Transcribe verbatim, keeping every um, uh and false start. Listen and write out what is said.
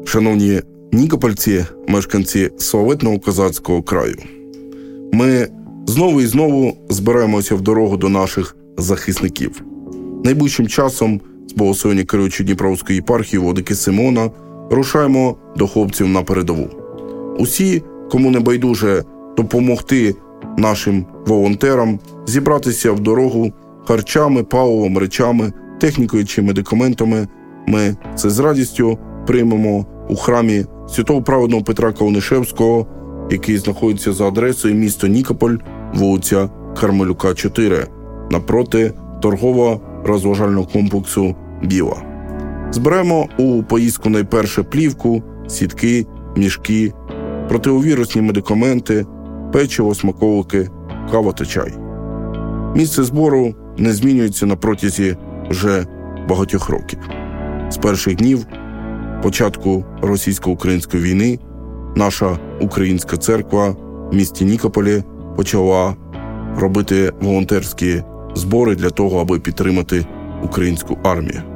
Шановні нікопольці, мешканці славетного козацького краю, ми знову і знову збираємося в дорогу до наших захисників. Найближчим часом з благословення керуючої Дніпровської єпархії владики Симона рушаємо до хлопців на передову. Усі, кому не байдуже допомогти нашим волонтерам зібратися в дорогу харчами, паливом, речами, технікою чи медикаментами, ми це з радістю приймемо у храмі святого праведного Петра Калнишевського, який знаходиться за адресою місто Нікополь, вулиця Кармелюка, чотири, напроти торгово-розважального комплексу «Біла». Зберемо у поїздку найперше плівку, сітки, мішки, противовірусні медикаменти, печиво, смаколики, кава та чай. Місце збору не змінюється на протязі вже багатьох років. З перших днів початку російсько-української війни наша українська церква в місті Нікополі почала робити волонтерські збори для того, аби підтримати українську армію.